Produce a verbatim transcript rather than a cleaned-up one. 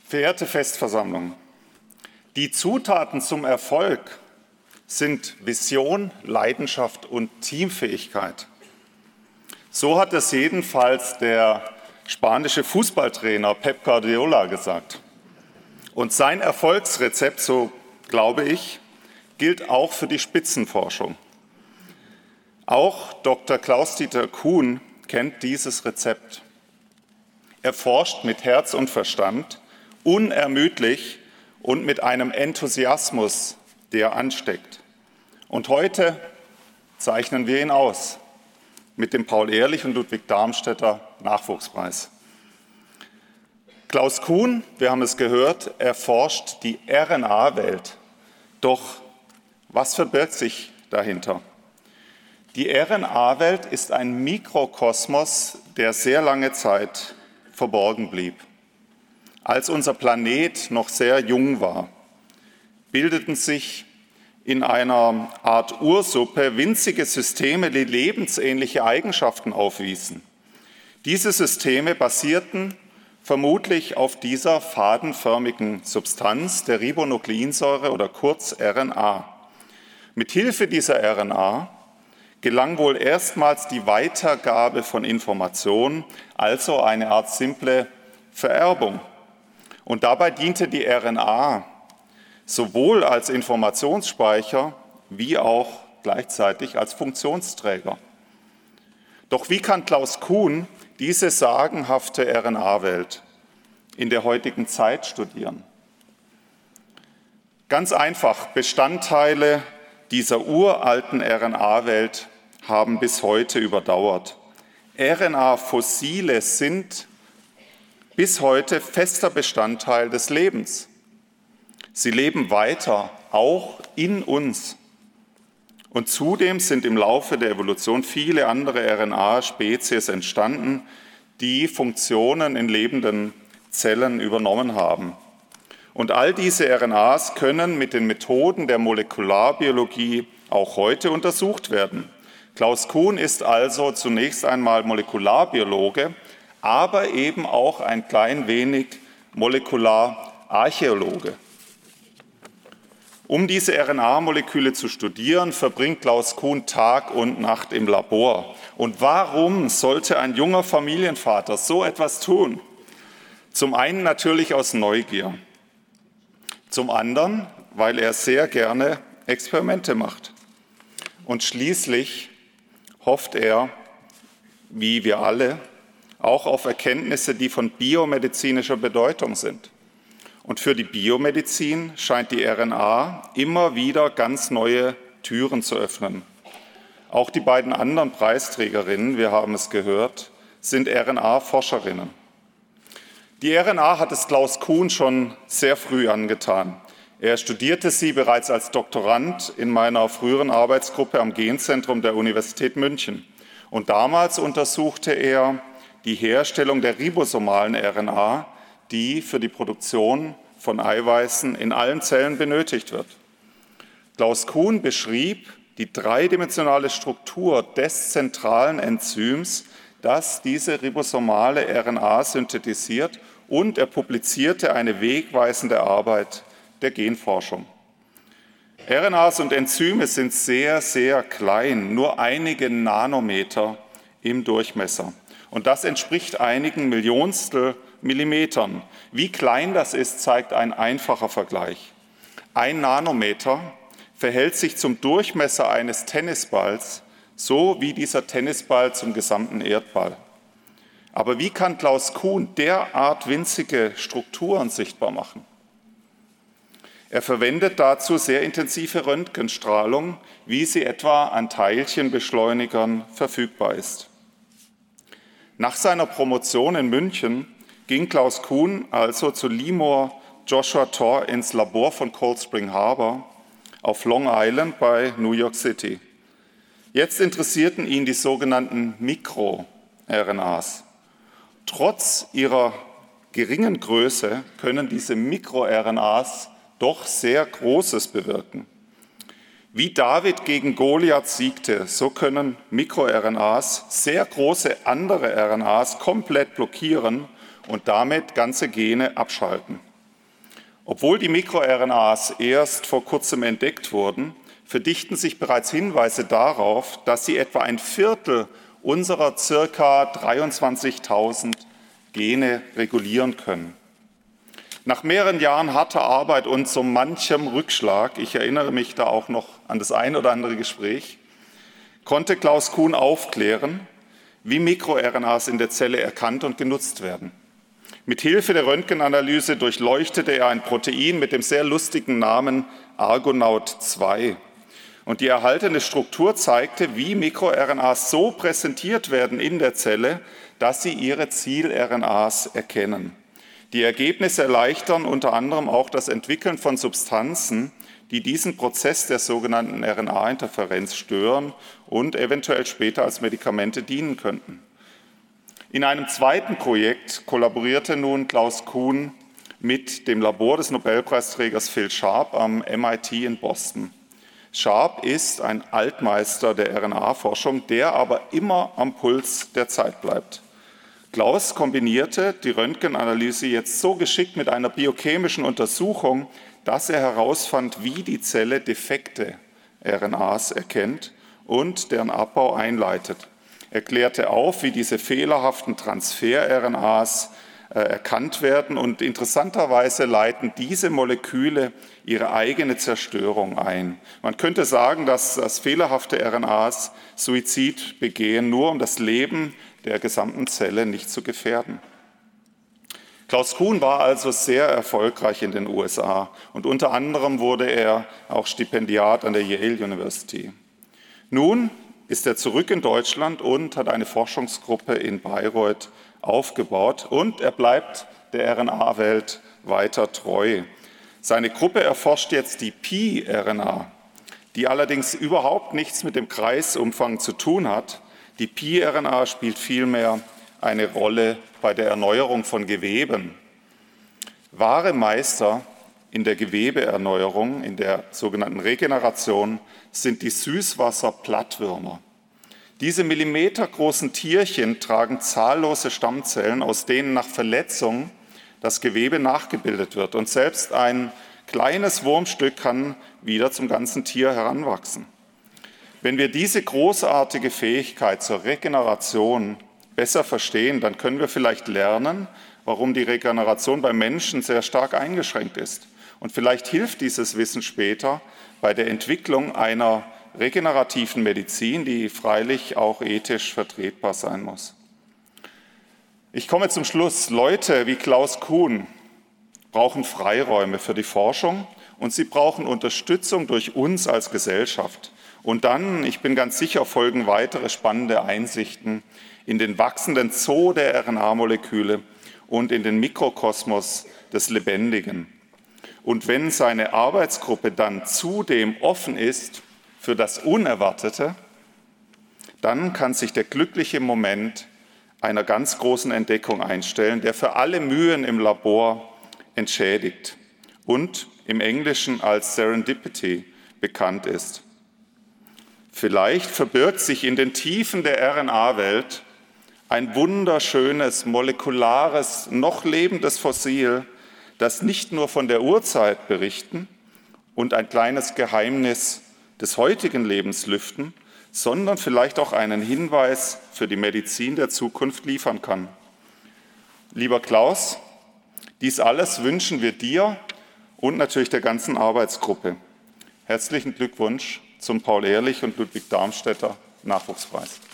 Verehrte Festversammlung, die Zutaten zum Erfolg sind Vision, Leidenschaft und Teamfähigkeit. So hat es jedenfalls der spanische Fußballtrainer Pep Guardiola gesagt. Und sein Erfolgsrezept, so glaube ich, gilt auch für die Spitzenforschung. Auch Doktor Klaus-Dieter Kuhn kennt dieses Rezept. Er forscht mit Herz und Verstand, unermüdlich und mit einem Enthusiasmus, der ansteckt. Und heute zeichnen wir ihn aus mit dem Paul-Ehrlich und Ludwig Darmstädter Nachwuchspreis. Klaus Kuhn, wir haben es gehört, erforscht die R N A-Welt. Doch was verbirgt sich dahinter? Die R N A-Welt ist ein Mikrokosmos, der sehr lange Zeit verborgen blieb. Als unser Planet noch sehr jung war, bildeten sich in einer Art Ursuppe winzige Systeme, die lebensähnliche Eigenschaften aufwiesen. Diese Systeme basierten vermutlich auf dieser fadenförmigen Substanz, der Ribonukleinsäure oder kurz R N A. Mithilfe dieser R N A gelang wohl erstmals die Weitergabe von Informationen, also eine Art simple Vererbung. Und dabei diente die R N A sowohl als Informationsspeicher wie auch gleichzeitig als Funktionsträger. Doch wie kann Klaus Kuhn diese sagenhafte R N A-Welt in der heutigen Zeit studieren? Ganz einfach, Bestandteile dieser uralten R N A-Welt haben bis heute überdauert. R N A-Fossile sind bis heute fester Bestandteil des Lebens. Sie leben weiter, auch in uns. Und zudem sind im Laufe der Evolution viele andere R N A-Spezies entstanden, die Funktionen in lebenden Zellen übernommen haben. Und all diese R N As können mit den Methoden der Molekularbiologie auch heute untersucht werden. Klaus Kuhn ist also zunächst einmal Molekularbiologe, aber eben auch ein klein wenig Molekulararchäologe. Um diese R N A-Moleküle zu studieren, verbringt Klaus Kuhn Tag und Nacht im Labor. Und warum sollte ein junger Familienvater so etwas tun? Zum einen natürlich aus Neugier. Zum anderen, weil er sehr gerne Experimente macht. Und schließlich hofft er, wie wir alle, auch auf Erkenntnisse, die von biomedizinischer Bedeutung sind. Und für die Biomedizin scheint die R N A immer wieder ganz neue Türen zu öffnen. Auch die beiden anderen Preisträgerinnen, wir haben es gehört, sind R N A-Forscherinnen. Die R N A hat es Klaus Kuhn schon sehr früh angetan. Er studierte sie bereits als Doktorand in meiner früheren Arbeitsgruppe am Genzentrum der Universität München. Und damals untersuchte er die Herstellung der ribosomalen R N A, die für die Produktion von Eiweißen in allen Zellen benötigt wird. Klaus Kuhn beschrieb die dreidimensionale Struktur des zentralen Enzyms, das diese ribosomale R N A synthetisiert, und er publizierte eine wegweisende Arbeit der Genforschung. R N As und Enzyme sind sehr, sehr klein, nur einige Nanometer im Durchmesser. Und das entspricht einigen Millionstel Millimetern. Wie klein das ist, zeigt ein einfacher Vergleich. Ein Nanometer verhält sich zum Durchmesser eines Tennisballs, so wie dieser Tennisball zum gesamten Erdball. Aber wie kann Klaus Kuhn derart winzige Strukturen sichtbar machen? Er verwendet dazu sehr intensive Röntgenstrahlung, wie sie etwa an Teilchenbeschleunigern verfügbar ist. Nach seiner Promotion in München ging Klaus Kuhn also zu Limor Joshua Torr ins Labor von Cold Spring Harbor auf Long Island bei New York City. Jetzt interessierten ihn die sogenannten Mikro-R N As. Trotz ihrer geringen Größe können diese Mikro-R N As doch sehr Großes bewirken. Wie David gegen Goliath siegte, so können Mikro-R N As sehr große andere R N As komplett blockieren und damit ganze Gene abschalten. Obwohl die MikroRNAs erst vor kurzem entdeckt wurden, verdichten sich bereits Hinweise darauf, dass sie etwa ein Viertel unserer ca. dreiundzwanzigtausend Gene regulieren können. Nach mehreren Jahren harter Arbeit und so manchem Rückschlag, ich erinnere mich da auch noch an das ein oder andere Gespräch, konnte Klaus Kuhn aufklären, wie MikroRNAs in der Zelle erkannt und genutzt werden. Mit Hilfe der Röntgenanalyse durchleuchtete er ein Protein mit dem sehr lustigen Namen Argonaut zwei. Und die erhaltene Struktur zeigte, wie MikroRNAs so präsentiert werden in der Zelle, dass sie ihre Ziel-RNAs erkennen. Die Ergebnisse erleichtern unter anderem auch das Entwickeln von Substanzen, die diesen Prozess der sogenannten R N A-Interferenz stören und eventuell später als Medikamente dienen könnten. In einem zweiten Projekt kollaborierte nun Klaus Kuhn mit dem Labor des Nobelpreisträgers Phil Sharp am M I T in Boston. Sharp ist ein Altmeister der R N A-Forschung, der aber immer am Puls der Zeit bleibt. Klaus kombinierte die Röntgenanalyse jetzt so geschickt mit einer biochemischen Untersuchung, dass er herausfand, wie die Zelle defekte R N As erkennt und deren Abbau einleitet. Er klärte auf, wie diese fehlerhaften Transfer-R N As äh, erkannt werden und interessanterweise leiten diese Moleküle ihre eigene Zerstörung ein. Man könnte sagen, dass, dass fehlerhafte R N As Suizid begehen, nur um das Leben der gesamten Zelle nicht zu gefährden. Klaus Kuhn war also sehr erfolgreich in den U S A und unter anderem wurde er auch Stipendiat an der Yale University. Nun ist er zurück in Deutschland und hat eine Forschungsgruppe in Bayreuth aufgebaut und er bleibt der R N A-Welt weiter treu. Seine Gruppe erforscht jetzt die pi-R N A, die allerdings überhaupt nichts mit dem Kreisumfang zu tun hat. Die pi-R N A spielt vielmehr eine Rolle bei der Erneuerung von Geweben. Wahre Meister in der Gewebeerneuerung, in der sogenannten Regeneration, sind die Süßwasserplattwürmer. Diese millimetergroßen Tierchen tragen zahllose Stammzellen, aus denen nach Verletzung das Gewebe nachgebildet wird. Und selbst ein kleines Wurmstück kann wieder zum ganzen Tier heranwachsen. Wenn wir diese großartige Fähigkeit zur Regeneration besser verstehen, dann können wir vielleicht lernen, warum die Regeneration beim Menschen sehr stark eingeschränkt ist. Und vielleicht hilft dieses Wissen später bei der Entwicklung einer regenerativen Medizin, die freilich auch ethisch vertretbar sein muss. Ich komme zum Schluss. Leute wie Klaus Kuhn brauchen Freiräume für die Forschung und sie brauchen Unterstützung durch uns als Gesellschaft. Und dann, ich bin ganz sicher, folgen weitere spannende Einsichten in den wachsenden Zoo der R N A-Moleküle und in den Mikrokosmos des Lebendigen. Und wenn seine Arbeitsgruppe dann zudem offen ist für das Unerwartete, dann kann sich der glückliche Moment einer ganz großen Entdeckung einstellen, der für alle Mühen im Labor entschädigt und im Englischen als Serendipity bekannt ist. Vielleicht verbirgt sich in den Tiefen der R N A-Welt ein wunderschönes, molekulares, noch lebendes Fossil, das nicht nur von der Urzeit berichten und ein kleines Geheimnis des heutigen Lebens lüften, sondern vielleicht auch einen Hinweis für die Medizin der Zukunft liefern kann. Lieber Klaus, dies alles wünschen wir dir und natürlich der ganzen Arbeitsgruppe. Herzlichen Glückwunsch zum Paul-Ehrlich und Ludwig Darmstädter Nachwuchspreis.